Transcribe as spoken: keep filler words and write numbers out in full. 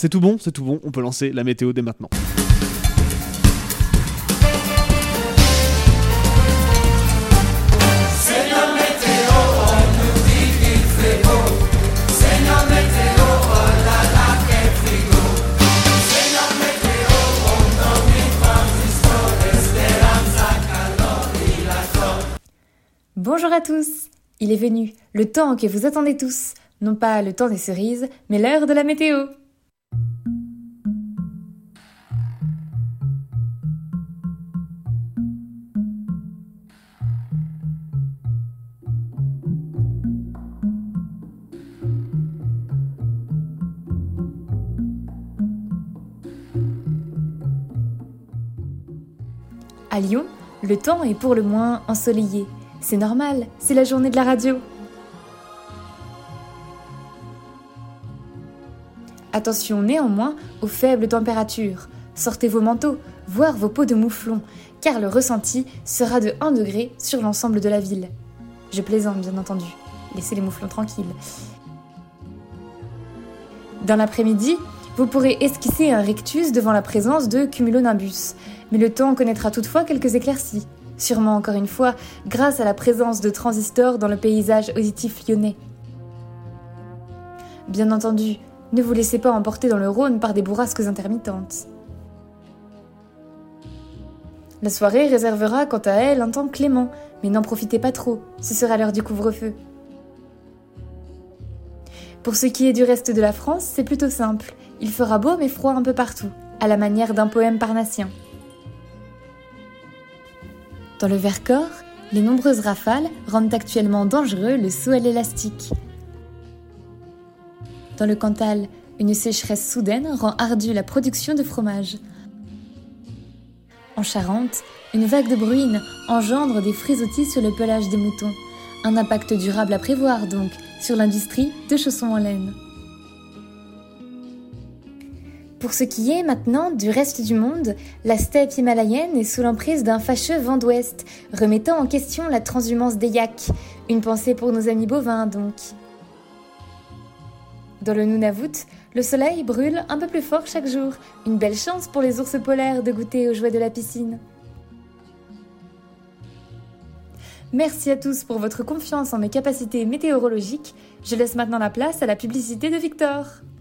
C'est tout bon, c'est tout bon, on peut lancer la météo dès maintenant. Bonjour à tous, il est venu, le temps que vous attendez tous, non pas le temps des cerises, mais l'heure de la météo. À Lyon, le temps est pour le moins ensoleillé. C'est normal, c'est la journée de la radio. Attention néanmoins aux faibles températures. Sortez vos manteaux, voire vos peaux de mouflon, car le ressenti sera de un degré sur l'ensemble de la ville. Je plaisante bien entendu, laissez les mouflons tranquilles. Dans l'après-midi, vous pourrez esquisser un rictus devant la présence de cumulonimbus, mais le temps connaîtra toutefois quelques éclaircies. Sûrement encore une fois, grâce à la présence de transistors dans le paysage auditif lyonnais. Bien entendu, ne vous laissez pas emporter dans le Rhône par des bourrasques intermittentes. La soirée réservera quant à elle un temps clément, mais n'en profitez pas trop, ce sera l'heure du couvre-feu. Pour ce qui est du reste de la France, c'est plutôt simple. Il fera beau mais froid un peu partout, à la manière d'un poème parnassien. Dans le Vercors, les nombreuses rafales rendent actuellement dangereux le saut à l'élastique. Dans le Cantal, une sécheresse soudaine rend ardue la production de fromage. En Charente, une vague de bruine engendre des frisottis sur le pelage des moutons. Un impact durable à prévoir donc sur l'industrie de chaussons en laine. Pour ce qui est maintenant du reste du monde, la steppe himalayenne est sous l'emprise d'un fâcheux vent d'ouest, remettant en question la transhumance des yaks. Une pensée pour nos amis bovins donc. Dans le Nunavut, le soleil brûle un peu plus fort chaque jour. Une belle chance pour les ours polaires de goûter aux jouets de la piscine. Merci à tous pour votre confiance en mes capacités météorologiques. Je laisse maintenant la place à la publicité de Victor.